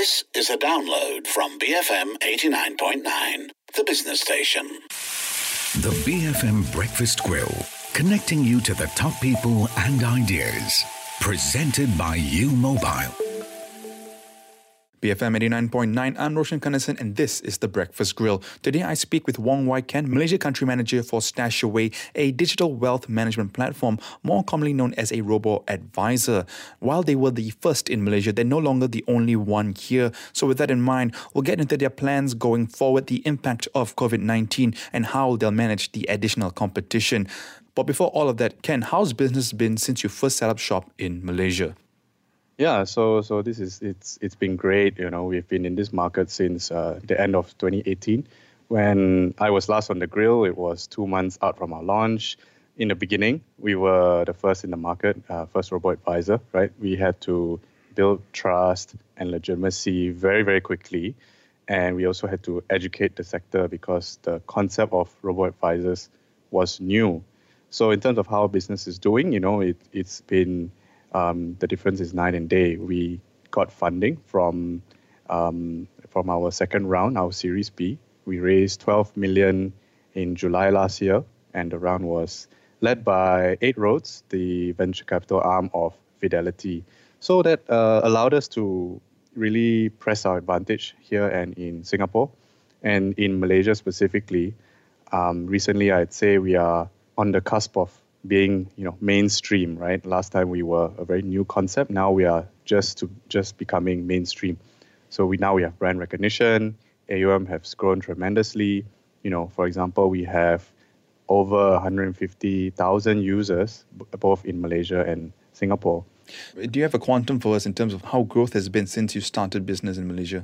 This is a download from BFM 89.9, the business station. The BFM Breakfast Grill, connecting you to the top people and ideas. Presented by U Mobile. BFM 89.9, I'm Roshan Kanasan and this is The Breakfast Grill. Today I speak with Wong Wai Ken, Malaysia Country Manager for StashAway, a digital wealth management platform more commonly known as a robo-advisor. While they were the first in Malaysia, they're no longer the only one here. So with that in mind, we'll get into their plans going forward, the impact of COVID-19 and how they'll manage the additional competition. But before all of that, Ken, how's business been since you first set up shop in Malaysia? Yeah, so it's been great. You know, we've been in this market since the end of 2018. When I was last on the grill, it was 2 months out from our launch. In the beginning, we were the first in the market, first robo-advisor, right? We had to build trust and legitimacy very, very quickly. And we also had to educate the sector because the concept of robo-advisors was new. So in terms of how business is doing, you know, it's been... the difference is night and day. We got funding from our second round, our Series B. We raised 12 million in July last year, and the round was led by 8 Roads, the venture capital arm of Fidelity. So that allowed us to really press our advantage here and in Singapore, and in Malaysia specifically. Recently, I'd say we are on the cusp of being, mainstream, right? Last time we were a very new concept. Now we are just becoming mainstream. So now we have brand recognition. AUM has grown tremendously. For example, we have over 150,000 users, both in Malaysia and Singapore. Do you have a quantum for us in terms of how growth has been since you started business in Malaysia?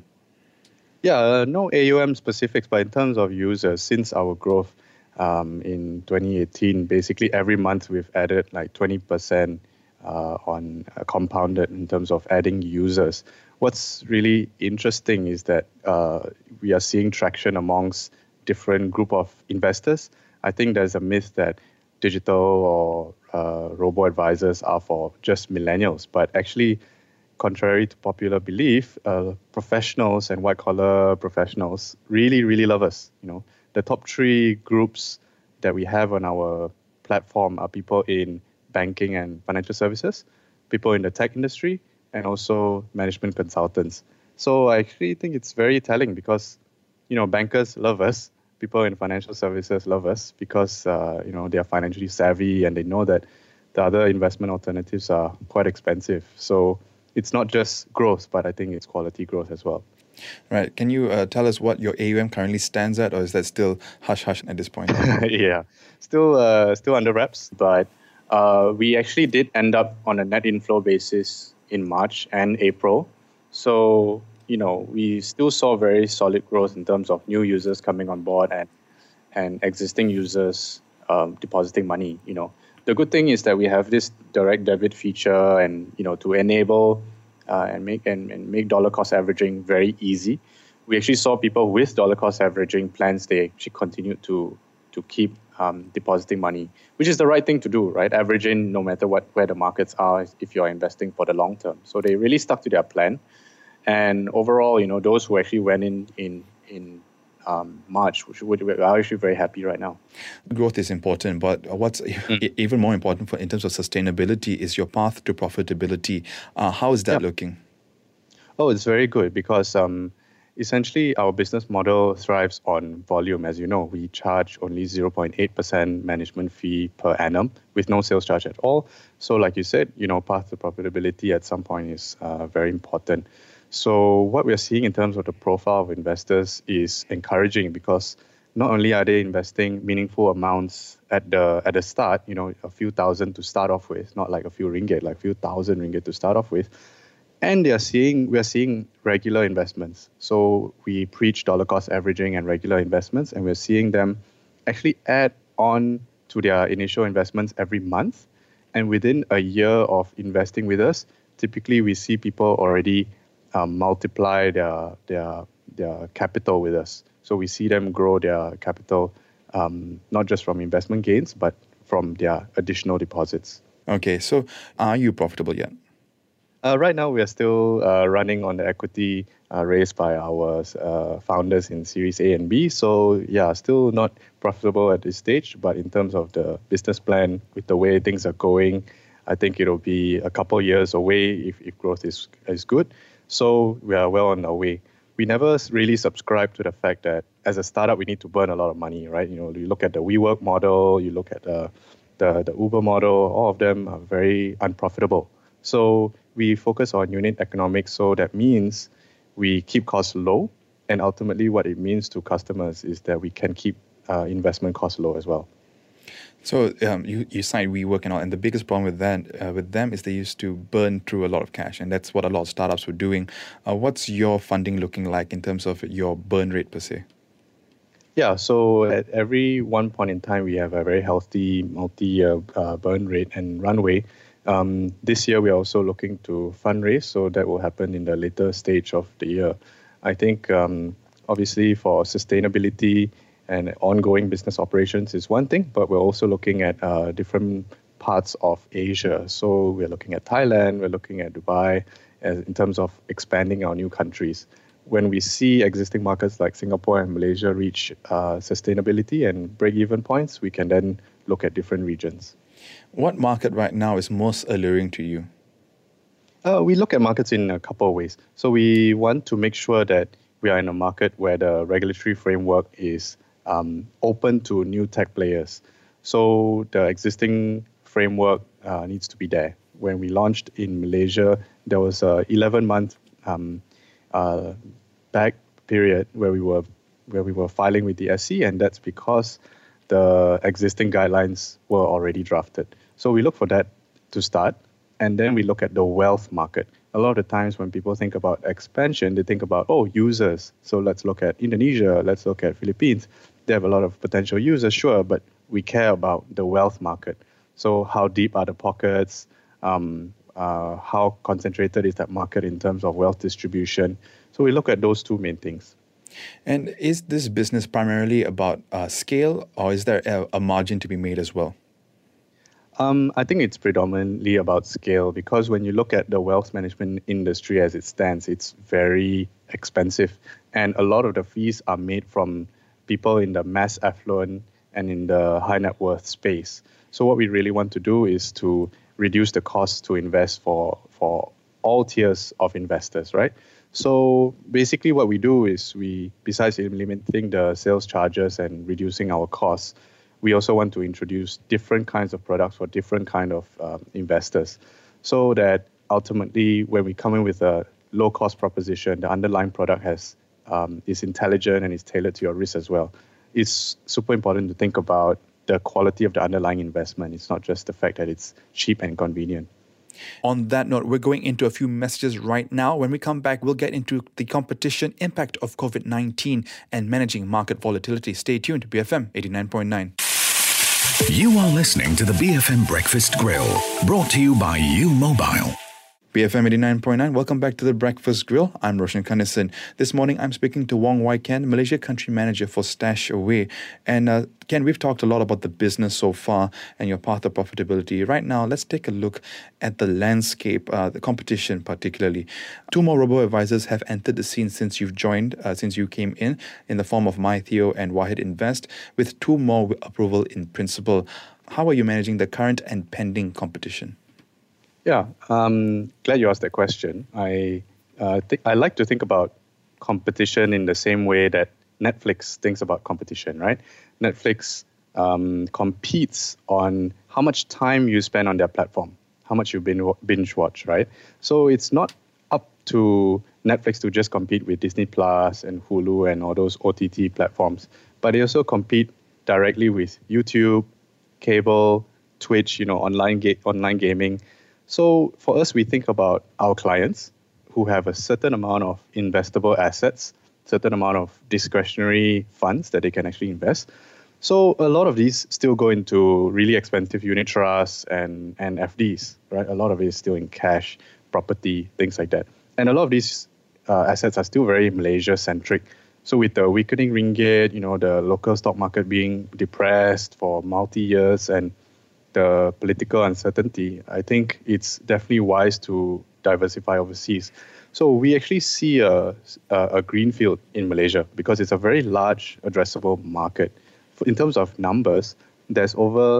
Yeah, no AUM specifics, but in terms of users, since our growth, in 2018, basically every month we've added like 20% on compounded in terms of adding users. What's really interesting is that we are seeing traction amongst different group of investors. I think there's a myth that digital or robo-advisors are for just millennials, but actually, contrary to popular belief, professionals and white-collar professionals really, really love us, The top 3 groups that we have on our platform are people in banking and financial services, people in the tech industry, and also management consultants. So I actually think it's very telling because, bankers love us, people in financial services love us because, they are financially savvy and they know that the other investment alternatives are quite expensive. So it's not just growth, but I think it's quality growth as well. Right. Can you tell us what your AUM currently stands at, or is that still hush-hush at this point? Yeah, still under wraps. But we actually did end up on a net inflow basis in March and April. So, we still saw very solid growth in terms of new users coming on board and existing users depositing money. The good thing is that we have this direct debit feature and, to enable and make dollar cost averaging very easy. We actually saw people with dollar cost averaging plans, they actually continued to keep depositing money, which is the right thing to do, right? Averaging no matter where the markets are if you're investing for the long term. So they really stuck to their plan. And overall, those who actually went in March, we are actually very happy right now. Growth is important, but what's even more important in terms of sustainability is your path to profitability. How is that looking? Oh, it's very good because essentially our business model thrives on volume. As you know, we charge only 0.8% management fee per annum with no sales charge at all. So like you said, path to profitability at some point is very important. So what we're seeing in terms of the profile of investors is encouraging because not only are they investing meaningful amounts at the start, a few thousand to start off with, not like a few ringgit, like a few thousand ringgit to start off with, and we are seeing regular investments. So we preach dollar cost averaging and regular investments, and we're seeing them actually add on to their initial investments every month. And within a year of investing with us, typically we see people already multiply their capital with us. So we see them grow their capital, not just from investment gains, but from their additional deposits. Okay, so are you profitable yet? Right now, we are still running on the equity raised by our founders in Series A and B. So, yeah, still not profitable at this stage. But in terms of the business plan, with the way things are going, I think it'll be a couple years away if growth is good. So, we are well on our way. We never really subscribe to the fact that as a startup, we need to burn a lot of money, right? You look at the WeWork model, you look at the Uber model, all of them are very unprofitable. So we focus on unit economics. So that means we keep costs low. And ultimately, what it means to customers is that we can keep investment costs low as well. So you cite WeWork and all, and the biggest problem with that with them is they used to burn through a lot of cash, and that's what a lot of startups were doing. What's your funding looking like in terms of your burn rate per se? Yeah, so at every one point in time, we have a very healthy multi-year burn rate and runway. This year, we are also looking to fundraise, so that will happen in the later stage of the year. I think, obviously, for sustainability and ongoing business operations is one thing, but we're also looking at different parts of Asia. So we're looking at Thailand, we're looking at Dubai, in terms of expanding our new countries. When we see existing markets like Singapore and Malaysia reach sustainability and break-even points, we can then look at different regions. What market right now is most alluring to you? We look at markets in a couple of ways. So we want to make sure that we are in a market where the regulatory framework is open to new tech players. So the existing framework needs to be there. When we launched in Malaysia, there was a 11-month back period where we were filing with the SC, and that's because the existing guidelines were already drafted. So we look for that to start, and then we look at the wealth market. A lot of the times when people think about expansion, they think about, users. So let's look at Indonesia, let's look at Philippines. They have a lot of potential users, sure, but we care about the wealth market. So how deep are the pockets? How concentrated is that market in terms of wealth distribution? So we look at those two main things. And is this business primarily about scale, or is there a margin to be made as well? I think it's predominantly about scale, because when you look at the wealth management industry as it stands, it's very expensive. And a lot of the fees are made from people in the mass affluent and in the high net worth space. So what we really want to do is to reduce the cost to invest for all tiers of investors, right? So basically what we do is besides limiting the sales charges and reducing our costs, we also want to introduce different kinds of products for different kind of investors, so that ultimately when we come in with a low cost proposition, the underlying product is intelligent and is tailored to your risk as well. It's super important to think about the quality of the underlying investment. It's not just the fact that it's cheap and convenient. On that note, we're going into a few messages right now. When we come back, we'll get into the competition, impact of COVID-19, and managing market volatility. Stay tuned to BFM 89.9. You are listening to the BFM Breakfast Grill, brought to you by U Mobile. BFM 89.9, welcome back to the Breakfast Grill. I'm Roshan Kanesan. This morning, I'm speaking to Wong Wai Ken, Malaysia Country Manager for StashAway. And Ken, we've talked a lot about the business so far and your path to profitability. Right now, let's take a look at the landscape, the competition particularly. Two more robo-advisors have entered the scene since you've joined, since you came in the form of MyTheo and Wahid Invest, with two more with approval in principle. How are you managing the current and pending competition? Yeah, glad you asked that question. I like to think about competition in the same way that Netflix thinks about competition, right? Netflix competes on how much time you spend on their platform, how much you binge watch, right? So it's not up to Netflix to just compete with Disney Plus and Hulu and all those OTT platforms, but they also compete directly with YouTube, cable, Twitch, online gaming. So for us, we think about our clients who have a certain amount of investable assets, certain amount of discretionary funds that they can actually invest. So a lot of these still go into really expensive unit trusts and FDs, right? A lot of it is still in cash, property, things like that. And a lot of these assets are still very Malaysia-centric. So with the weakening ringgit, the local stock market being depressed for multi-years and the political uncertainty, I think it's definitely wise to diversify overseas. So we actually see a greenfield in Malaysia because it's a very large addressable market. In terms of numbers, there's over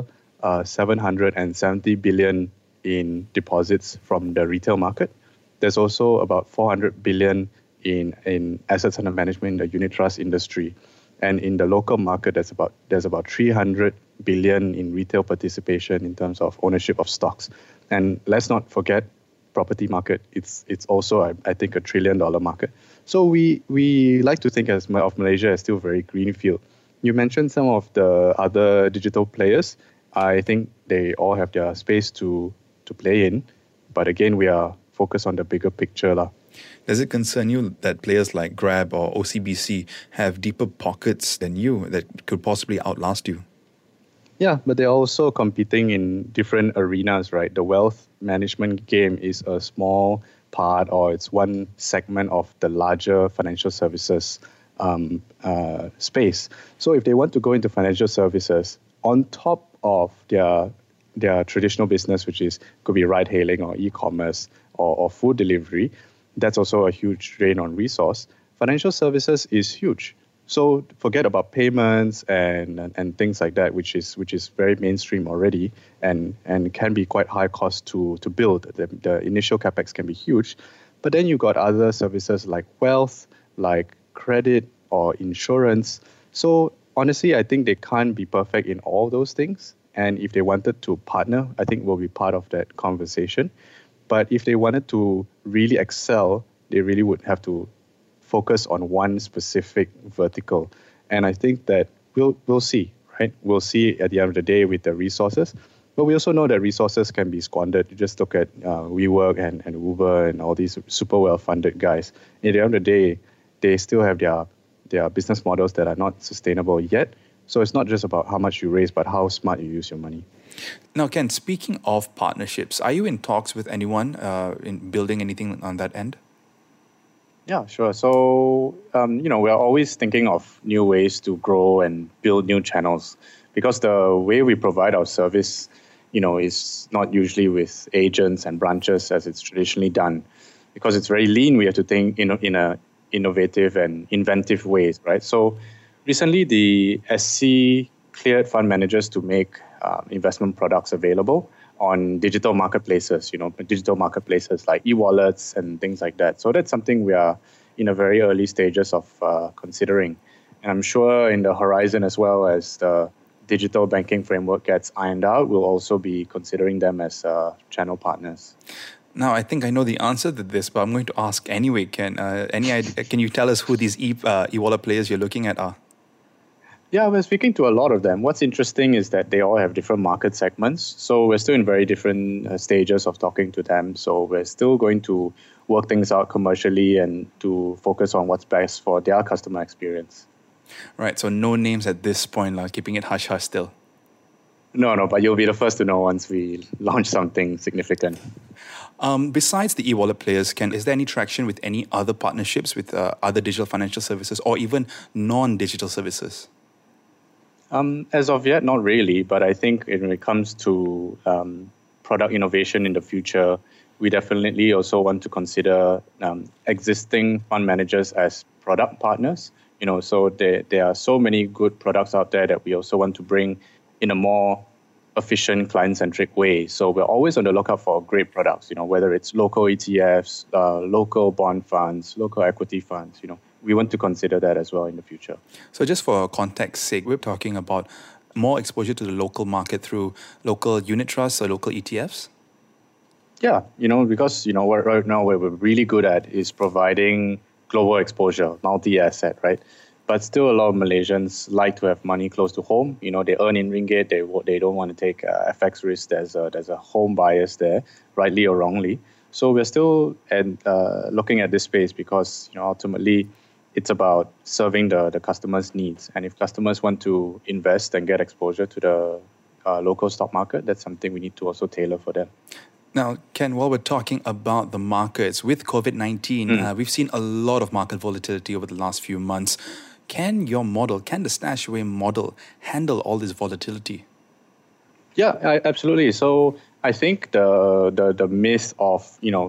770 billion in deposits from the retail market. There's also about 400 billion in assets under management in the unit trust industry. And in the local market, there's about 300 billion in retail participation in terms of ownership of stocks. And let's not forget property market. It's also, I think, $1 trillion market. So we like to think of Malaysia as still very greenfield. You mentioned some of the other digital players. I think they all have their space to play in. But again, we are focused on the bigger picture. Does it concern you that players like Grab or OCBC have deeper pockets than you that could possibly outlast you? Yeah, but they're also competing in different arenas, right? The wealth management game is a small part, or it's one segment of the larger financial services space. So if they want to go into financial services on top of their traditional business, which could be ride-hailing or e-commerce or food delivery, that's also a huge drain on resource. Financial services is huge. So forget about payments and things like that, which is very mainstream already and can be quite high cost to build. The initial capex can be huge. But then you've got other services like wealth, like credit or insurance. So honestly, I think they can't be perfect in all those things. And if they wanted to partner, I think we'll be part of that conversation. But if they wanted to really excel, they really would have to focus on one specific vertical. And I think that we'll see, right? We'll see at the end of the day with the resources. But we also know that resources can be squandered. You just look at WeWork and Uber and all these super well-funded guys. At the end of the day, they still have their business models that are not sustainable yet. So it's not just about how much you raise, but how smart you use your money. Now, Ken, speaking of partnerships, are you in talks with anyone in building anything on that end? Yeah, sure. So, we are always thinking of new ways to grow and build new channels because the way we provide our service, is not usually with agents and branches as it's traditionally done. Because it's very lean, we have to think in a innovative and inventive ways, right? So recently, the SC cleared fund managers to make investment products available on digital marketplaces, digital marketplaces like e-wallets and things like that. So that's something we are in a very early stages of considering. And I'm sure in the horizon, as well as the digital banking framework gets ironed out, we'll also be considering them as channel partners. Now, I think I know the answer to this, but I'm going to ask anyway, Ken. Any idea, can you tell us who these e-wallet players you're looking at are? Yeah, we're speaking to a lot of them. What's interesting is that they all have different market segments. So we're still in very different stages of talking to them. So we're still going to work things out commercially and to focus on what's best for their customer experience. Right, so no names at this point, like keeping it hush-hush still. No, but you'll be the first to know once we launch something significant. Besides the e-wallet players, Ken, is there any traction with any other partnerships with other digital financial services or even non-digital services? As of yet, not really. But I think when it comes to product innovation in the future, we definitely also want to consider existing fund managers as product partners. So there are so many good products out there that we also want to bring in a more efficient, client-centric way. So we're always on the lookout for great products, whether it's local ETFs, local bond funds, local equity funds, we want to consider that as well in the future. So just for context's sake, we're talking about more exposure to the local market through local unit trusts or local ETFs? Yeah, because, right now what we're really good at is providing global exposure, multi-asset, right? But still, a lot of Malaysians like to have money close to home. They earn in ringgit. They don't want to take FX risk. There's a home bias there, rightly or wrongly. So we're still looking at this space because ultimately it's about serving the customer's needs. And if customers want to invest and get exposure to the local stock market, that's something we need to also tailor for them. Now, Ken, while we're talking about the markets, with COVID-19, we've seen a lot of market volatility over the last few months. Can the StashAway model handle all this volatility? Yeah, absolutely. So I think the myth of,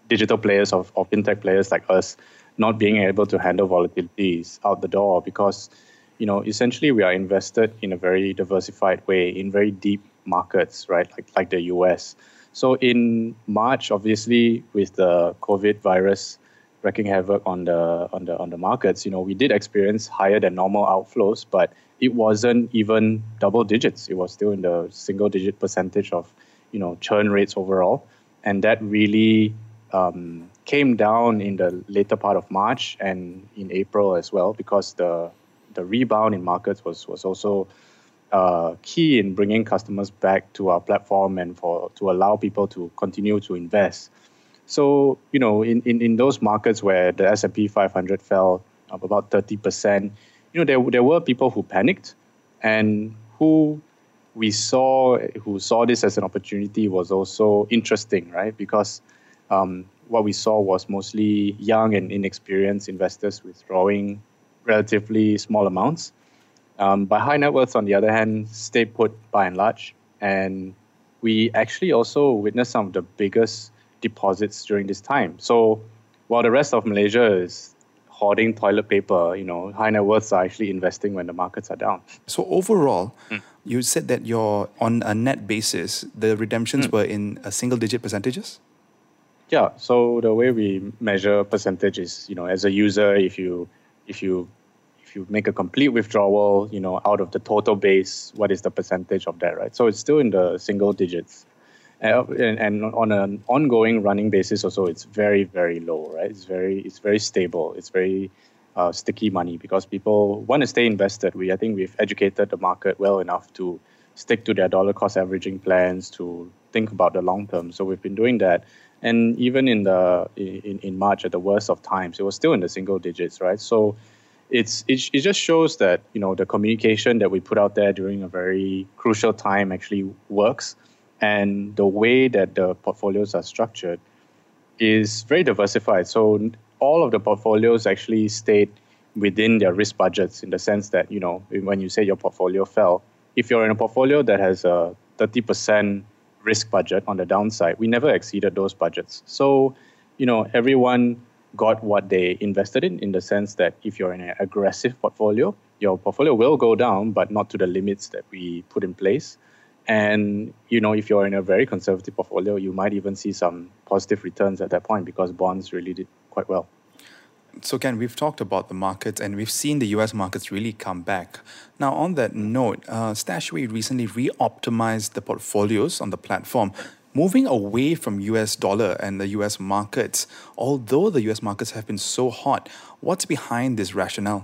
digital players or fintech players like us not being able to handle volatilities out the door because, essentially we are invested in a very diversified way in very deep markets, right? Like the US. So in March, obviously, with the COVID virus wreaking havoc on the markets, we did experience higher than normal outflows, but it wasn't even double digits. It was still in the single digit percentage of, churn rates overall. And that really came down in the later part of March and in April as well, because the rebound in markets was also key in bringing customers back to our platform and to allow people to continue to invest. So, in those markets where the S&P 500 fell about 30%, there were people who panicked and who saw this as an opportunity was also interesting, right? Because what we saw was mostly young and inexperienced investors withdrawing relatively small amounts. But high net worths, on the other hand, stayed put by and large. And we actually also witnessed some of the biggest deposits during this time. So while the rest of Malaysia is hoarding toilet paper, high net worths are actually investing when the markets are down. So overall, you said that you're on a net basis, the redemptions were in a single-digit percentages? Yeah, so the way we measure percentage is, as a user, if you make a complete withdrawal, out of the total base, what is the percentage of that, right? So it's still in the single digits. And on an ongoing running basis also, it's very, very low, right? It's very stable. It's very sticky money because people want to stay invested. I think we've educated the market well enough to stick to their dollar cost averaging plans, to think about the long term. So we've been doing that. And even in March, at the worst of times, it was still in the single digits, right? So it just shows that, the communication that we put out there during a very crucial time actually works. And the way that the portfolios are structured is very diversified. So all of the portfolios actually stayed within their risk budgets, in the sense that, when you say your portfolio fell, if you're in a portfolio that has a 30% risk budget on the downside, we never exceeded those budgets. So, everyone got what they invested in the sense that if you're in an aggressive portfolio, your portfolio will go down, but not to the limits that we put in place. And, if you're in a very conservative portfolio, you might even see some positive returns at that point because bonds really did quite well. So Ken, we've talked about the markets and we've seen the US markets really come back. Now, on that note, Stashaway recently re-optimized the portfolios on the platform, moving away from US dollar and the US markets. Although the US markets have been so hot, what's behind this rationale?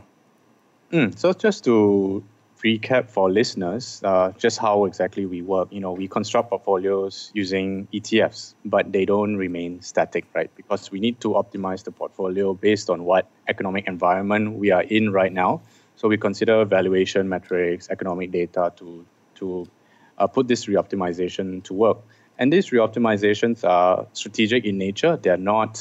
So just to recap for listeners, just how exactly we work. We construct portfolios using ETFs, but they don't remain static, right? Because we need to optimize the portfolio based on what economic environment we are in right now. So we consider valuation metrics, economic data to put this reoptimization to work. And these reoptimizations are strategic in nature. They're not,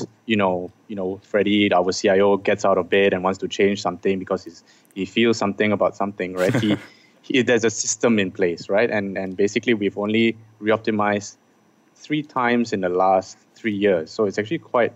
Freddie, our CIO, gets out of bed and wants to change something because he feels something about something, right? There's a system in place, right? And basically, we've only reoptimized 3 times in the last 3 years. So it's actually quite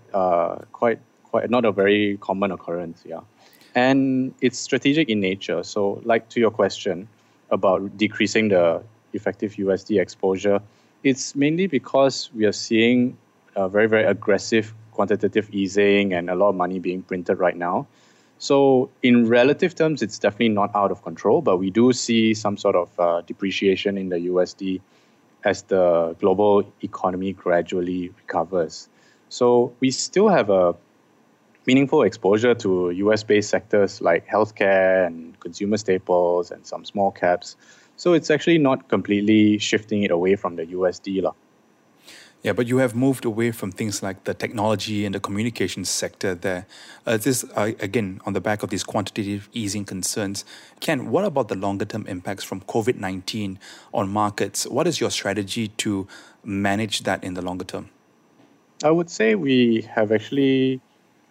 not a very common occurrence, yeah. And it's strategic in nature. So, like to your question about decreasing the effective USD exposure, it's mainly because we are seeing very, very aggressive quantitative easing and a lot of money being printed right now. So in relative terms, it's definitely not out of control, but we do see some sort of depreciation in the USD as the global economy gradually recovers. So we still have a meaningful exposure to US-based sectors like healthcare and consumer staples and some small caps. So it's actually not completely shifting it away from the USD. Yeah, but you have moved away from things like the technology and the communications sector there. This, again, on the back of these quantitative easing concerns. Ken, what about the longer-term impacts from COVID-19 on markets? What is your strategy to manage that in the longer term? I would say we have actually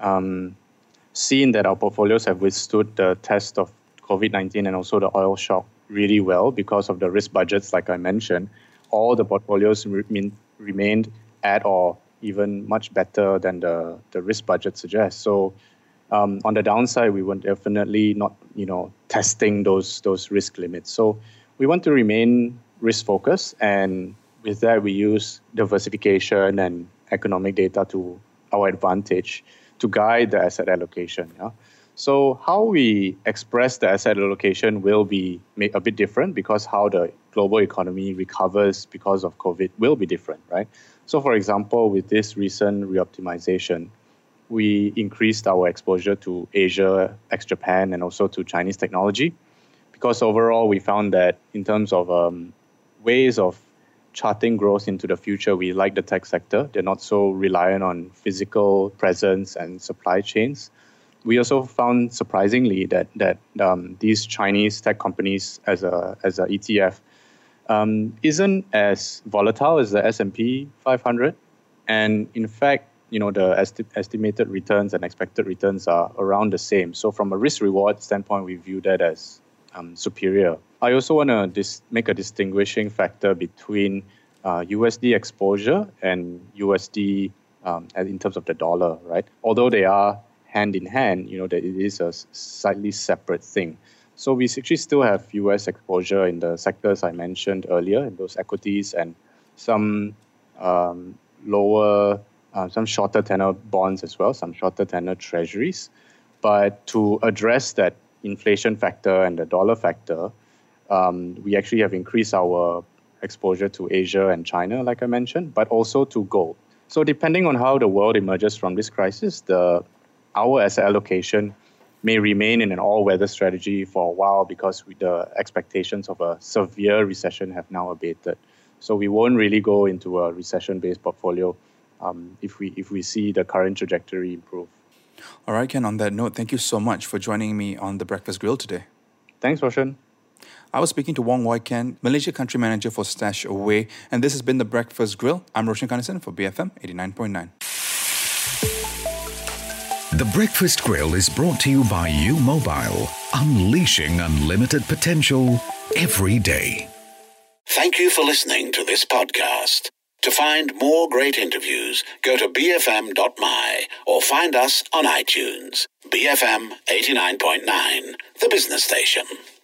seen that our portfolios have withstood the test of COVID-19 and also the oil shock really well because of the risk budgets, like I mentioned. All the portfolios remained at or even much better than the risk budget suggests. So on the downside, we were definitely not, testing those risk limits. So we want to remain risk focused, and with that, we use diversification and economic data to our advantage to guide the asset allocation. Yeah? So how we express the asset allocation will be a bit different, because how the global economy recovers because of COVID will be different, right? So for example, with this recent reoptimization, we increased our exposure to Asia, ex-Japan, and also to Chinese technology, because overall we found that in terms of ways of charting growth into the future, we like the tech sector. They're not so reliant on physical presence and supply chains. We also found surprisingly that these Chinese tech companies as a ETF isn't as volatile as the S&P 500, and in fact, the estimated returns and expected returns are around the same. So from a risk-reward standpoint, we view that as superior. I also want to make a distinguishing factor between USD exposure and USD in terms of the dollar, right? Although they are hand in hand, that it is a slightly separate thing. So we actually still have US exposure in the sectors I mentioned earlier, in those equities, and some some shorter tenor bonds as well, some shorter tenor treasuries. But to address that inflation factor and the dollar factor, we actually have increased our exposure to Asia and China, like I mentioned, but also to gold. So depending on how the world emerges from this crisis, our asset allocation may remain in an all-weather strategy for a while, because the expectations of a severe recession have now abated. So we won't really go into a recession-based portfolio if we see the current trajectory improve. All right, Ken, on that note, thank you so much for joining me on The Breakfast Grill today. Thanks, Roshan. I was speaking to Wong Wai Ken, Malaysia Country Manager for StashAway, and this has been The Breakfast Grill. I'm Roshan Kanesan for BFM 89.9. The Breakfast Grill is brought to you by U Mobile, unleashing unlimited potential every day. Thank you for listening to this podcast. To find more great interviews, go to bfm.my or find us on iTunes. BFM 89.9, the business station.